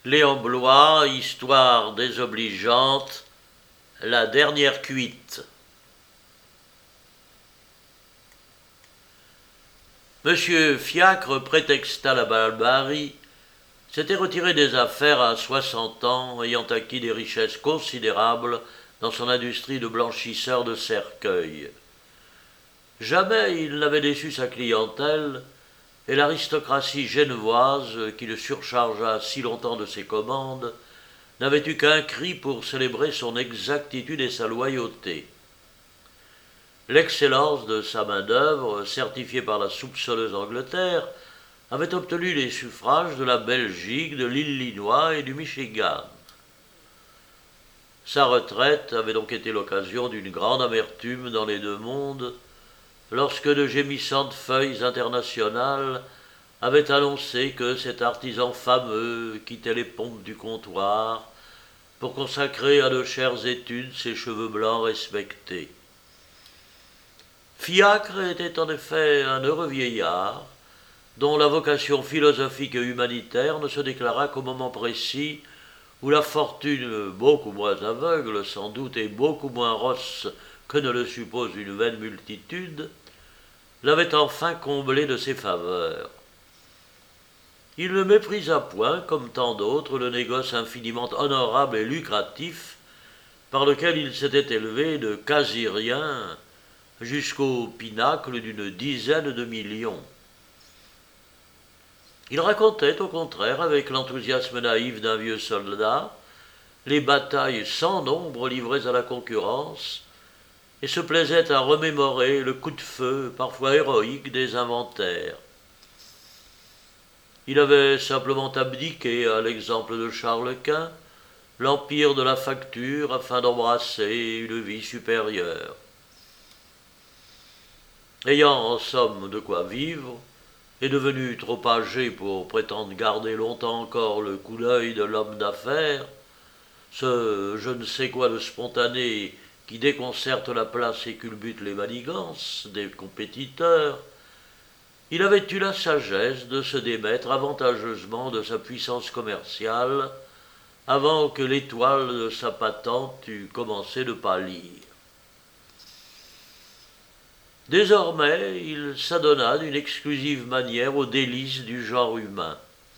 Léon Blois, Histoire désobligeante, la dernière cuite. Monsieur Fiacre prétexta la barbarie, s'était retiré des affaires à 60 ans, ayant acquis des richesses considérables dans son industrie de blanchisseur de cercueils. Jamais il n'avait déçu sa clientèle, et l'aristocratie genevoise, qui le surchargea si longtemps de ses commandes, n'avait eu qu'un cri pour célébrer son exactitude et sa loyauté. L'excellence de sa main-d'œuvre, certifiée par la soupçonneuse Angleterre, avait obtenu les suffrages de la Belgique, de l'Illinois et du Michigan. Sa retraite avait donc été l'occasion d'une grande amertume dans les deux mondes, lorsque de gémissantes feuilles internationales avaient annoncé que cet artisan fameux quittait les pompes du comptoir pour consacrer à de chères études ses cheveux blancs respectés. Fiacre était en effet un heureux vieillard, dont la vocation philosophique et humanitaire ne se déclara qu'au moment précis où la fortune, beaucoup moins aveugle sans doute et beaucoup moins rosse que ne le suppose une vaine multitude, l'avait enfin comblé de ses faveurs. Il ne méprisa point, comme tant d'autres, le négoce infiniment honorable et lucratif par lequel il s'était élevé de quasi rien jusqu'au pinacle d'une dizaine de millions. Il racontait, au contraire, avec l'enthousiasme naïf d'un vieux soldat, les batailles sans nombre livrées à la concurrence, et se plaisait à remémorer le coup de feu, parfois héroïque, des inventaires. Il avait simplement abdiqué, à l'exemple de Charles Quint, l'empire de la facture afin d'embrasser une vie supérieure. Ayant en somme de quoi vivre, et devenu trop âgé pour prétendre garder longtemps encore le coup d'œil de l'homme d'affaires, ce je ne sais quoi de spontané qui déconcerte la place et culbute les manigances des compétiteurs, il avait eu la sagesse de se démettre avantageusement de sa puissance commerciale avant que l'étoile de sa patente eût commencé de pâlir. Désormais, il s'adonna d'une exclusive manière aux délices du genre humain.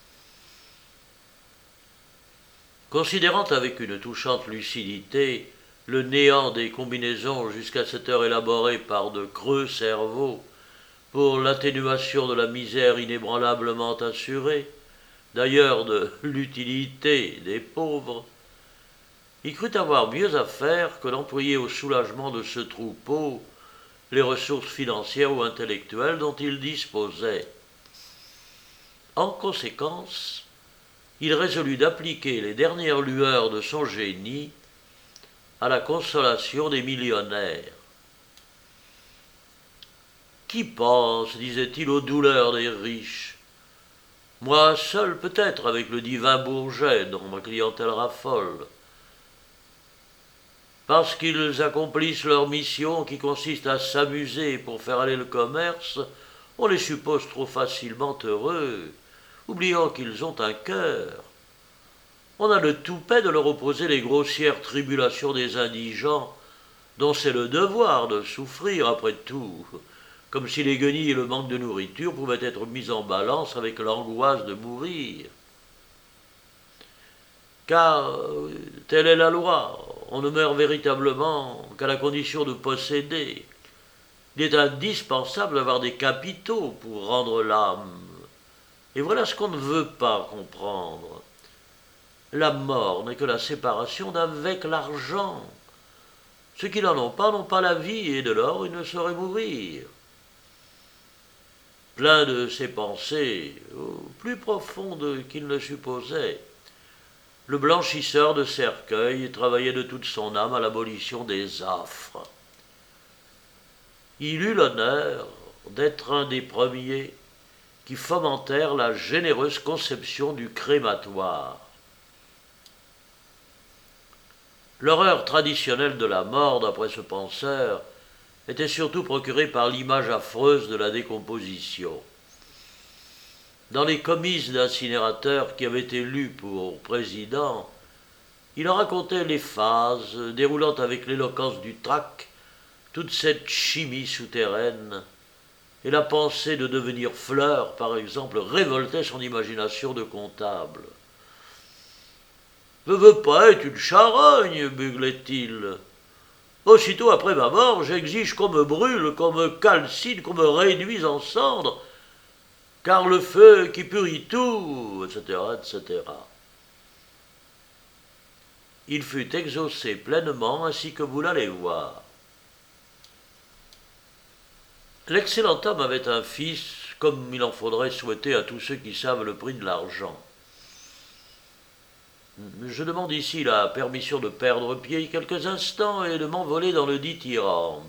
Considérant avec une touchante lucidité le néant des combinaisons jusqu'à cette heure élaborées par de creux cerveaux pour l'atténuation de la misère inébranlablement assurée, d'ailleurs de l'utilité des pauvres, il crut avoir mieux à faire que d'employer au soulagement de ce troupeau les ressources financières ou intellectuelles dont il disposait. En conséquence, il résolut d'appliquer les dernières lueurs de son génie à la consolation des millionnaires. Qui pense, disait-il, aux douleurs des riches? Moi seul peut-être, avec le divin Bourget, dont ma clientèle raffole. Parce qu'ils accomplissent leur mission qui consiste à s'amuser pour faire aller le commerce, on les suppose trop facilement heureux, oubliant qu'ils ont un cœur. On a le toupet de leur opposer les grossières tribulations des indigents, dont c'est le devoir de souffrir après tout, comme si les guenilles et le manque de nourriture pouvaient être mis en balance avec l'angoisse de mourir. Car telle est la loi, on ne meurt véritablement qu'à la condition de posséder. Il est indispensable d'avoir des capitaux pour rendre l'âme. Et voilà ce qu'on ne veut pas comprendre. La mort n'est que la séparation d'avec l'argent. Ceux qui n'en ont pas la vie, et de l'or ils ne sauraient mourir. Plein de ces pensées, plus profondes qu'il ne supposait, le blanchisseur de cercueils travaillait de toute son âme à l'abolition des affres. Il eut l'honneur d'être un des premiers qui fomentèrent la généreuse conception du crématoire. L'horreur traditionnelle de la mort, d'après ce penseur, était surtout procurée par l'image affreuse de la décomposition. Dans les comices d'incinérateurs qui avaient été lus pour président, il racontait les phases, déroulant avec l'éloquence du trac toute cette chimie souterraine, et la pensée de devenir fleur, par exemple, révoltait son imagination de comptable. « Ne veux pas être une charogne, buglait-il. Aussitôt après ma mort, j'exige qu'on me brûle, qu'on me calcine, qu'on me réduise en cendres, car le feu qui purrit tout, etc., etc. » Il fut exaucé pleinement, ainsi que vous l'allez voir. L'excellent homme avait un fils, comme il en faudrait souhaiter à tous ceux qui savent le prix de l'argent. Je demande ici la permission de perdre pied quelques instants et de m'envoler dans le dithyrambe.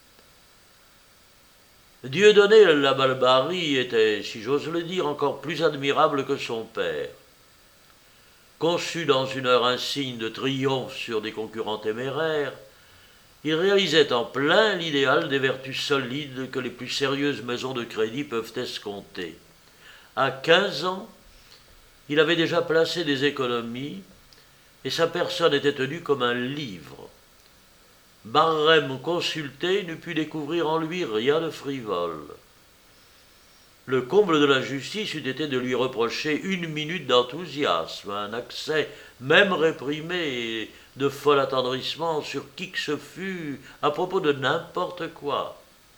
Dieudonné la Balbari était, si j'ose le dire, encore plus admirable que son père. Conçu dans une heure insigne de triomphe sur des concurrents téméraires, il réalisait en plein l'idéal des vertus solides que les plus sérieuses maisons de crédit peuvent escompter. À 15 ans, il avait déjà placé des économies et sa personne était tenue comme un livre. Barrème consulté n'eût pu découvrir en lui rien de frivole. Le comble de la justice eût été de lui reprocher une minute d'enthousiasme, un accès, même réprimé, de fol attendrissement sur qui que ce fût à propos de n'importe quoi.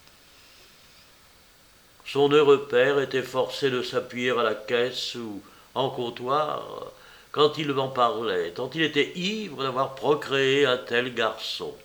Son heureux père était forcé de s'appuyer à la caisse ou en comptoir quand il m'en parlait, tant il était ivre d'avoir procréé un tel garçon.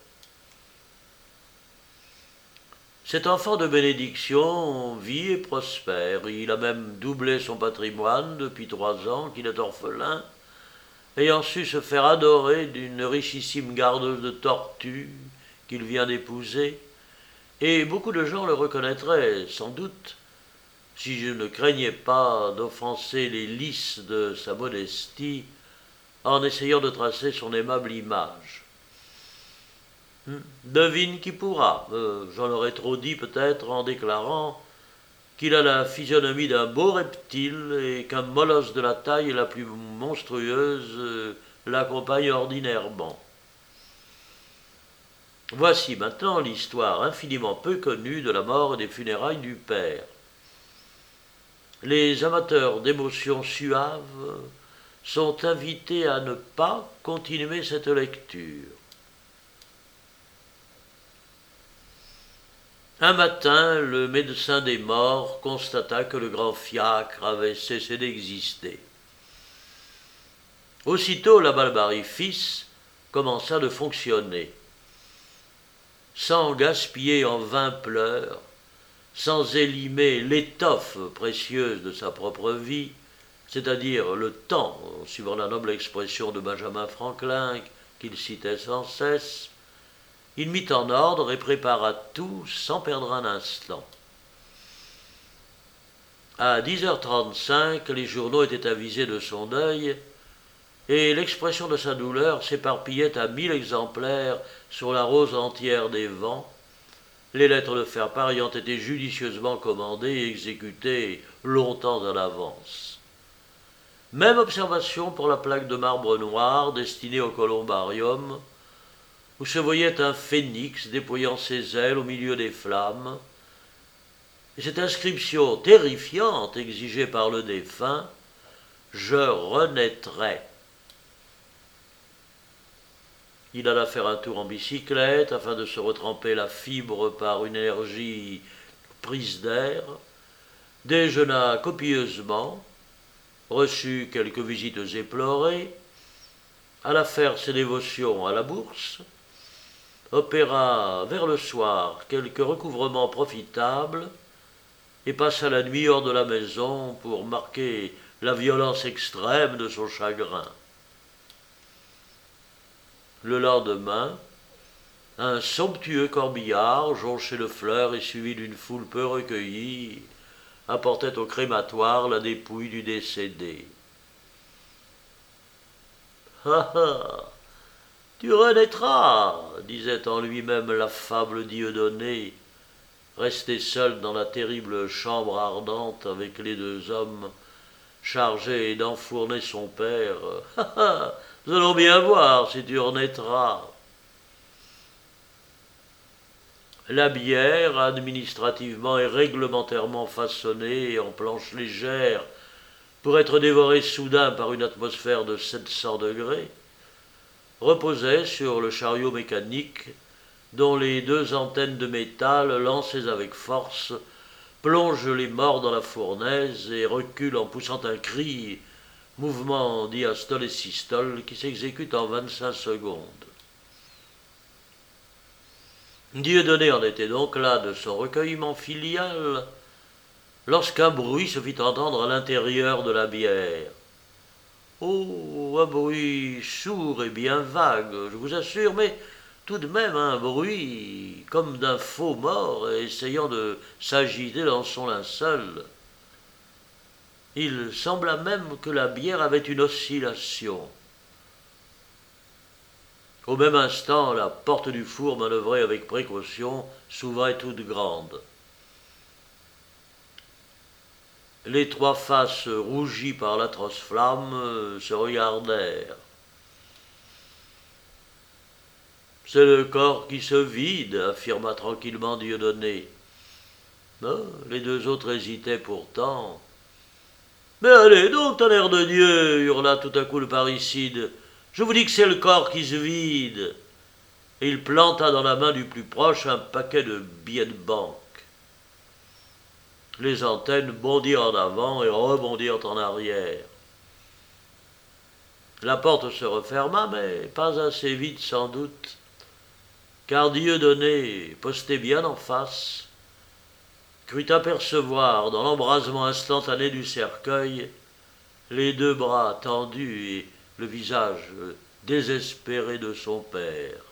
Cet enfant de bénédiction vit et prospère. Il a même doublé son patrimoine depuis 3 ans qu'il est orphelin, ayant su se faire adorer d'une richissime gardeuse de tortues qu'il vient d'épouser, et beaucoup de gens le reconnaîtraient, sans doute, si je ne craignais pas d'offenser les lys de sa modestie en essayant de tracer son aimable image. Devine qui pourra, j'en aurais trop dit peut-être en déclarant qu'il a la physionomie d'un beau reptile et qu'un molosse de la taille la plus monstrueuse l'accompagne ordinairement. Voici maintenant l'histoire infiniment peu connue de la mort et des funérailles du père. Les amateurs d'émotions suaves sont invités à ne pas continuer cette lecture. Un matin, le médecin des morts constata que le grand fiacre avait cessé d'exister. Aussitôt, la Balbari fils commença de fonctionner. Sans gaspiller en vains pleurs, sans élimer l'étoffe précieuse de sa propre vie, c'est-à-dire le temps, suivant la noble expression de Benjamin Franklin qu'il citait sans cesse, il mit en ordre et prépara tout sans perdre un instant. À 10h35, les journaux étaient avisés de son deuil, et l'expression de sa douleur s'éparpillait à 1000 exemplaires sur la rose entière des vents, les lettres de faire-part ayant été judicieusement commandées et exécutées longtemps à l'avance. Même observation pour la plaque de marbre noir destinée au columbarium, où se voyait un phénix déployant ses ailes au milieu des flammes, et cette inscription terrifiante exigée par le défunt « Je renaîtrai ». Il alla faire un tour en bicyclette afin de se retremper la fibre par une énergie prise d'air, déjeuna copieusement, reçut quelques visites éplorées, alla faire ses dévotions à la bourse, opéra vers le soir quelques recouvrements profitables et passa la nuit hors de la maison pour marquer la violence extrême de son chagrin. Le lendemain, un somptueux corbillard, jonché de fleurs et suivi d'une foule peu recueillie, apportait au crématoire la dépouille du décédé. « Ah ah, tu renaîtras !» disait en lui-même l'affable Dieudonné, resté seul dans la terrible chambre ardente avec les 2 hommes chargé d'enfourner son père. Nous allons bien voir si tu renaîtras. La bière, administrativement et réglementairement façonnée en planches légères, pour être dévorée soudain par une atmosphère de 700 degrés, reposait sur le chariot mécanique dont les deux antennes de métal, lancées avec force, plongent les morts dans la fournaise et reculent en poussant un cri, mouvement diastole et systole qui s'exécute en 25 secondes. Dieudonné en était donc là de son recueillement filial, lorsqu'un bruit se fit entendre à l'intérieur de la bière. Oh, un bruit sourd et bien vague, je vous assure, mais tout de même un bruit comme d'un faux mort essayant de s'agiter dans son linceul. Il sembla même que la bière avait une oscillation. Au même instant, la porte du four, manœuvrée avec précaution, s'ouvrait toute grande. Les trois faces rougies par l'atroce flamme se regardèrent. « C'est le corps qui se vide, » affirma tranquillement Dieudonné. Les deux autres hésitaient pourtant. « Mais allez donc, tonnerre de Dieu !» hurla tout à coup le parricide. « Je vous dis que c'est le corps qui se vide !» Et il planta dans la main du plus proche un paquet de billets de banque. Les antennes bondirent en avant et rebondirent en arrière. La porte se referma, mais pas assez vite sans doute, car Dieudonné, posté bien en face, crut apercevoir dans l'embrasement instantané du cercueil les deux bras tendus et le visage désespéré de son père.